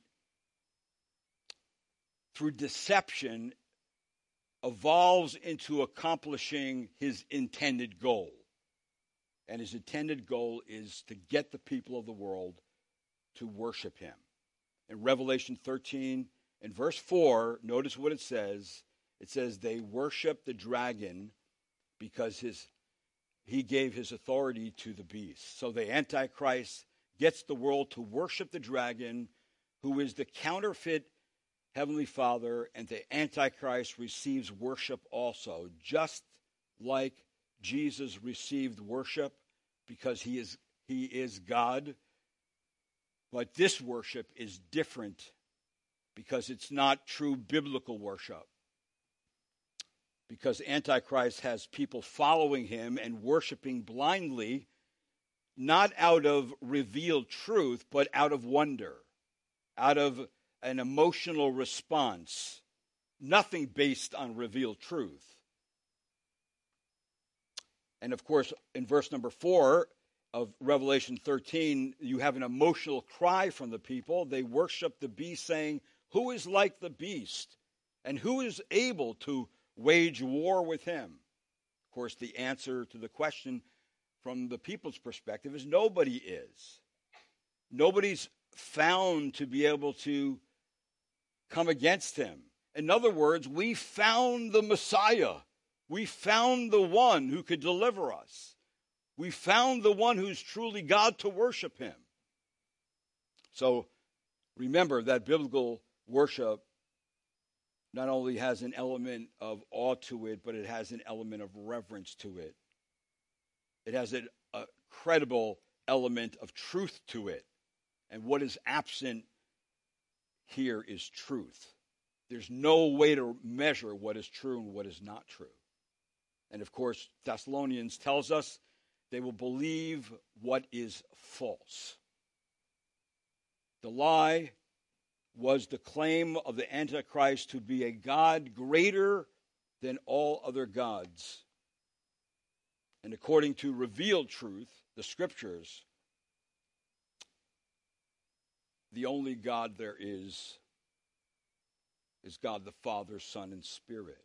through deception evolves into accomplishing his intended goal. And his intended goal is to get the people of the world to worship him. In Revelation thirteen and verse four, notice what it says. It says they worship the dragon because his he gave his authority to the beast. So the Antichrist gets the world to worship the dragon, who is the counterfeit Heavenly Father, and the Antichrist receives worship also, just like Jesus received worship because he is he is God. But this worship is different because it's not true biblical worship. Because Antichrist has people following him and worshiping blindly, not out of revealed truth, but out of wonder, out of an emotional response, nothing based on revealed truth. And of course, in verse number four of Revelation thirteen, you have an emotional cry from the people. They worship the beast, saying, "Who is like the beast? And who is able to wage war with him?" Of course, the answer to the question from the people's perspective is nobody is. Nobody's found to be able to come against him. In other words, we found the Messiah. We found the one who could deliver us. We found the one who's truly God to worship him. So remember that biblical worship not only has an element of awe to it, but it has an element of reverence to it. It has a, a credible element of truth to it. And what is absent here is truth. There's no way to measure what is true and what is not true. And of course, Thessalonians tells us they will believe what is false. The lie was the claim of the Antichrist to be a God greater than all other gods. And according to revealed truth, the Scriptures, the only God there is is God the Father, Son, and Spirit.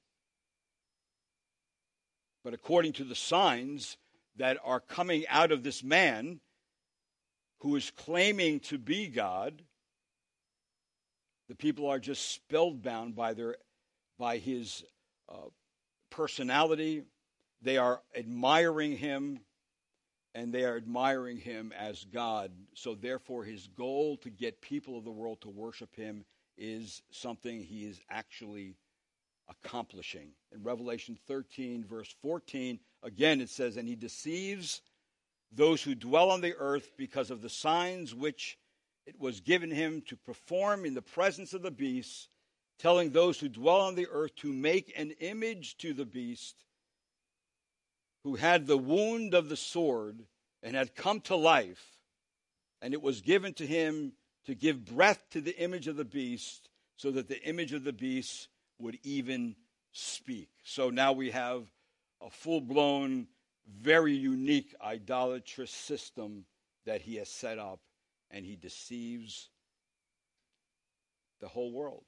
But according to the signs that are coming out of this man who is claiming to be God, the people are just spellbound by their by his uh, personality. They are admiring him, and they are admiring him as God. So therefore, his goal to get people of the world to worship him is something he is actually accomplishing. In Revelation thirteen, verse fourteen, again it says, "And he deceives those who dwell on the earth because of the signs which it was given him to perform in the presence of the beast, telling those who dwell on the earth to make an image to the beast, who had the wound of the sword and had come to life, and it was given to him to give breath to the image of the beast, so that the image of the beast would even speak." So now we have a full-blown, very unique idolatrous system that he has set up, and he deceives the whole world.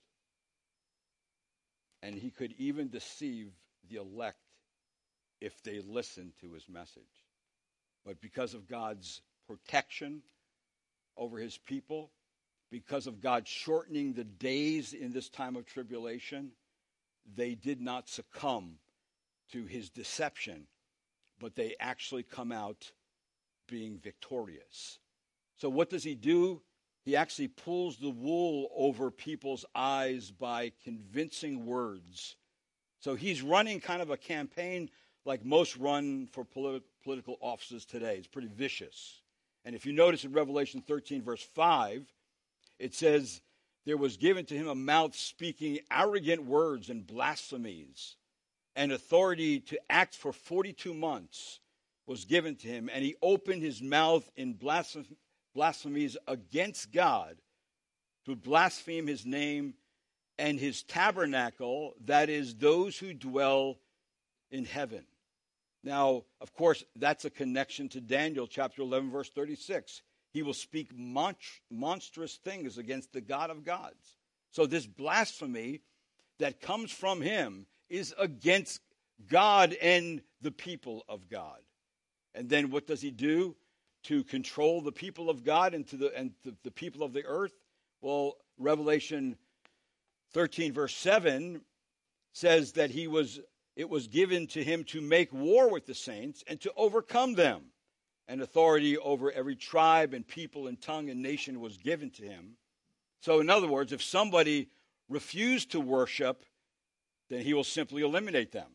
And he could even deceive the elect if they listened to his message. But because of God's protection over his people, because of God shortening the days in this time of tribulation, they did not succumb to his deception, but they actually come out being victorious. So what does he do? He actually pulls the wool over people's eyes by convincing words. So he's running kind of a campaign like most run for politi- political offices today. It's pretty vicious. And if you notice in Revelation thirteen, verse five, it says, "There was given to him a mouth speaking arrogant words and blasphemies, and authority to act for forty-two months was given to him, and he opened his mouth in blasphemy, blasphemies against God, to blaspheme his name and his tabernacle, that is, those who dwell in heaven." Now, of course, that's a connection to Daniel chapter eleven, verse thirty-six. He will speak mon- monstrous things against the God of gods. So this blasphemy that comes from him is against God and the people of God. And then what does he do to control the people of God and to the and the, the people of the earth? Well, Revelation thirteen, verse seven says that he was it was given to him to make war with the saints and to overcome them. And authority over every tribe and people and tongue and nation was given to him. So in other words, if somebody refused to worship, then he will simply eliminate them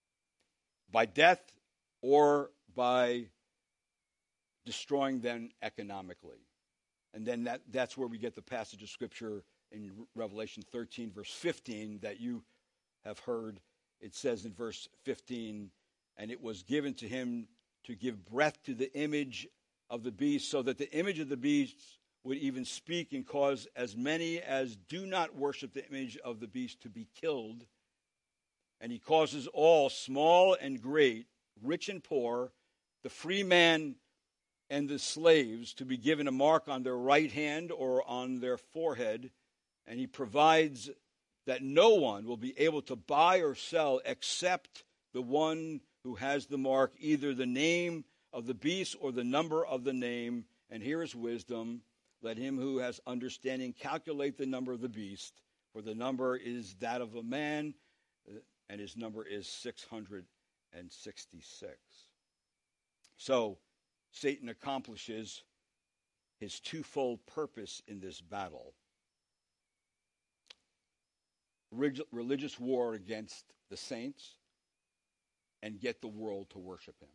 by death or by destroying them economically. And then that, that's where we get the passage of Scripture in Revelation thirteen, verse fifteen, that you have heard. It says in verse fifteen, "And it was given to him to give breath to the image of the beast, so that the image of the beast would even speak and cause as many as do not worship the image of the beast to be killed. And he causes all, small and great, rich and poor, the free man and the slaves, to be given a mark on their right hand or on their forehead. And he provides that no one will be able to buy or sell except the one who has the mark, either the name of the beast or the number of the name." And here is wisdom. "Let him who has understanding calculate the number of the beast, for the number is that of a man, and his number is six hundred sixty-six. So Satan accomplishes his twofold purpose in this battle. Religious war against the saints, and get the world to worship him.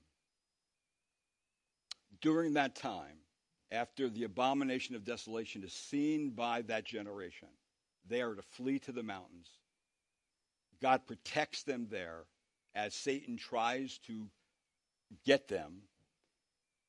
During that time, after the abomination of desolation is seen by that generation, they are to flee to the mountains. God protects them there as Satan tries to get them.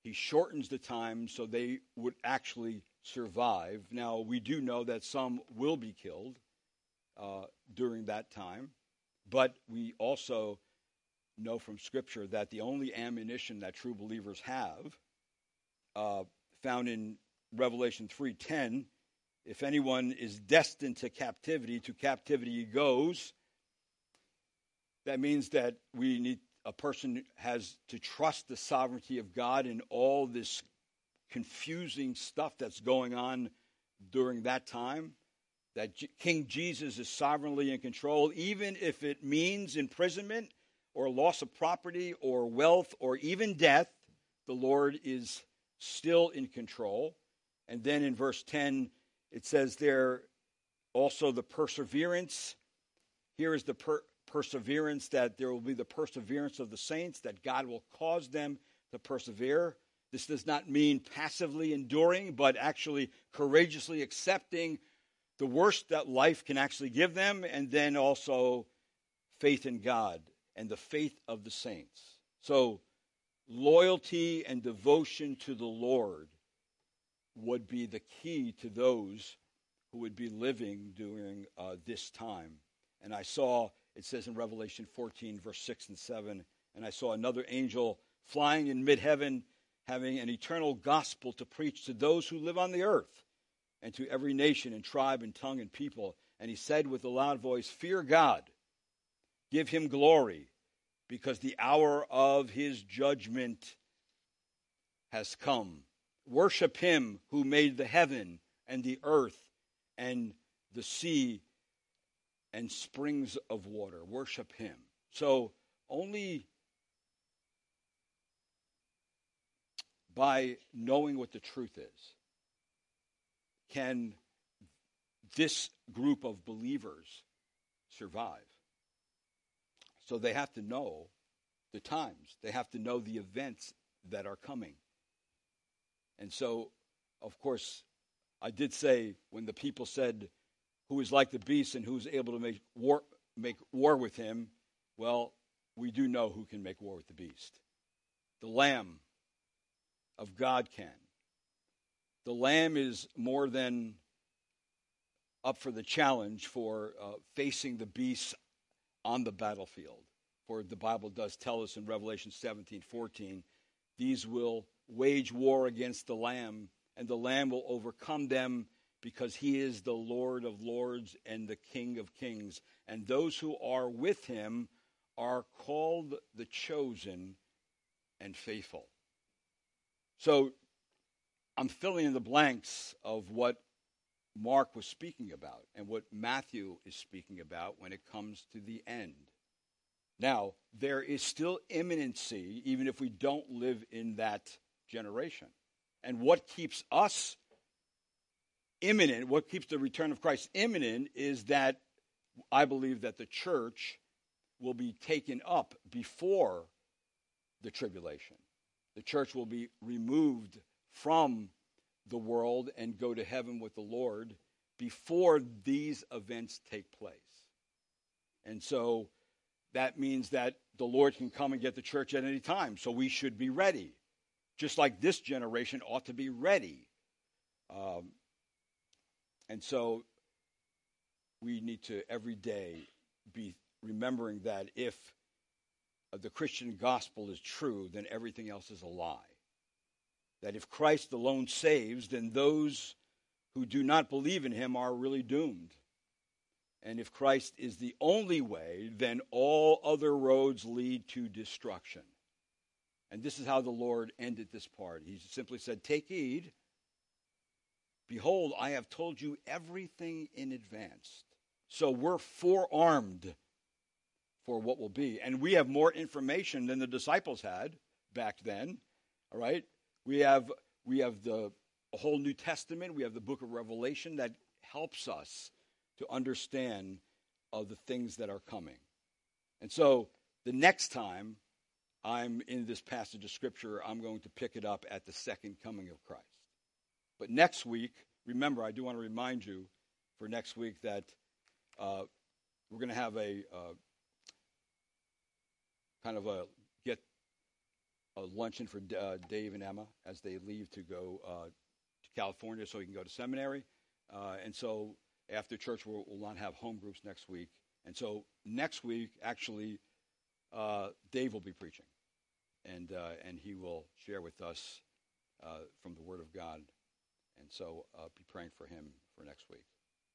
He shortens the time so they would actually survive. Now, we do know that some will be killed uh, during that time, but we also know from Scripture that the only ammunition that true believers have, uh, found in Revelation three ten, if anyone is destined to captivity, to captivity he goes. That means that we need a person has to trust the sovereignty of God in all this confusing stuff that's going on during that time, that J- King Jesus is sovereignly in control, even if it means imprisonment or loss of property or wealth or even death. The Lord is still in control. And then in verse ten, it says there also the perseverance. Here is the per- perseverance, that there will be the perseverance of the saints, that God will cause them to persevere. This does not mean passively enduring, but actually courageously accepting the worst that life can actually give them, and then also faith in God and the faith of the saints. So loyalty and devotion to the Lord would be the key to those who would be living during uh, this time. And I saw, it says in Revelation fourteen, verse six and seven, and I saw another angel flying in mid-heaven, having an eternal gospel to preach to those who live on the earth, and to every nation and tribe and tongue and people. And he said with a loud voice, "Fear God, give him glory, because the hour of his judgment has come. Worship him who made the heaven and the earth and the sea and springs of water." Worship him. So only by knowing what the truth is can this group of believers survive. So they have to know the times. They have to know the events that are coming. And so, of course, I did say when the people said, "Who is like the beast and who's able to make war, make war with him?" Well, we do know who can make war with the beast. The Lamb of God can. The Lamb is more than up for the challenge for uh, facing the beast on the battlefield. For the Bible does tell us in Revelation seventeen fourteen, these will wage war against the Lamb, and the Lamb will overcome them, because he is the Lord of lords and the King of kings. And those who are with him are called the chosen and faithful. So I'm filling in the blanks of what Mark was speaking about and what Matthew is speaking about when it comes to the end. Now, there is still imminency, even if we don't live in that generation. And what keeps us imminent, what keeps the return of Christ imminent, is that I believe that the church will be taken up before the tribulation. The church will be removed from the world and go to heaven with the Lord before these events take place. And so that means that the Lord can come and get the church at any time. So we should be ready, just like this generation ought to be ready. Um, and so we need to every day be remembering that if the Christian gospel is true, then everything else is a lie. That if Christ alone saves, then those who do not believe in him are really doomed. And if Christ is the only way, then all other roads lead to destruction. And this is how the Lord ended this part. He simply said, "Take heed. Behold, I have told you everything in advance." So we're forearmed for what will be. And we have more information than the disciples had back then. All right? We have we have the whole New Testament. We have the book of Revelation that helps us to understand of the things that are coming. And so the next time I'm in this passage of Scripture, I'm going to pick it up at the second coming of Christ. But next week, remember, I do want to remind you for next week that uh, we're going to have a uh, kind of a get a luncheon for uh, Dave and Emma as they leave to go uh, to California so he can go to seminary. Uh, and so after church, we'll, we'll not have home groups next week. And so next week, actually, uh, Dave will be preaching. And, uh, and he will share with us uh, from the Word of God. And so uh, be praying for him for next week.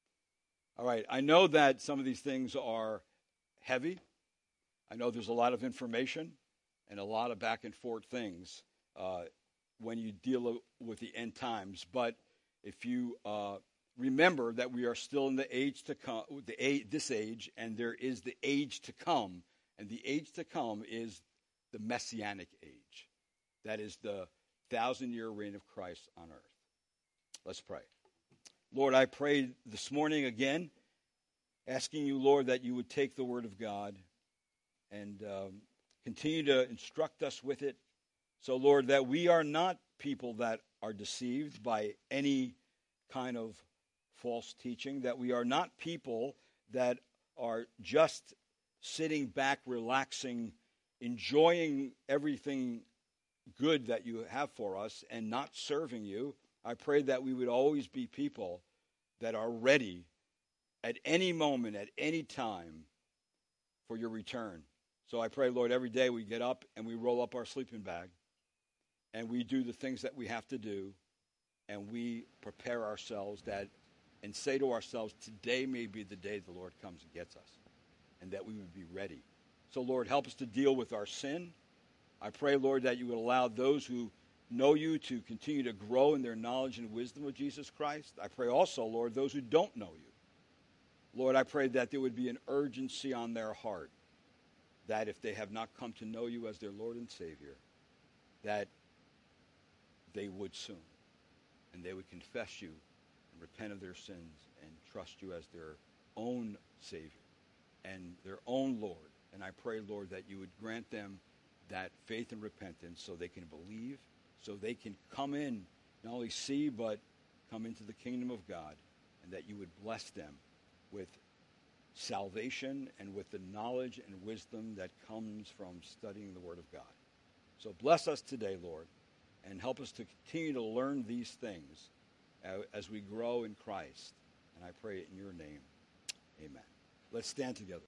All right, I know that some of these things are heavy. I know there's a lot of information and a lot of back and forth things uh, when you deal with the end times. But if you uh, remember that we are still in the age to come, the age, this age, and there is the age to come, and the age to come is the Messianic age. That is the thousand-year reign of Christ on earth. Let's pray. Lord, I pray this morning again, asking you, Lord, that you would take the Word of God and um, continue to instruct us with it. So, Lord, that we are not people that are deceived by any kind of false teaching, that we are not people that are just sitting back, relaxing, enjoying everything good that you have for us and not serving you. I pray that we would always be people that are ready at any moment, at any time, for your return. So I pray, Lord, every day we get up and we roll up our sleeping bag and we do the things that we have to do and we prepare ourselves that and say to ourselves, today may be the day the Lord comes and gets us, and that we would be ready. So, Lord, help us to deal with our sin. I pray, Lord, that you would allow those who know you to continue to grow in their knowledge and wisdom of Jesus Christ. I pray also, Lord, those who don't know you. Lord, I pray that there would be an urgency on their heart that if they have not come to know you as their Lord and Savior, that they would soon, and they would confess you and repent of their sins and trust you as their own Savior and their own Lord. And I pray, Lord, that you would grant them that faith and repentance so they can believe, so they can come in, not only see, but come into the kingdom of God, and that you would bless them with salvation and with the knowledge and wisdom that comes from studying the Word of God. So bless us today, Lord, and help us to continue to learn these things as we grow in Christ. And I pray it in your name. Amen. Let's stand together.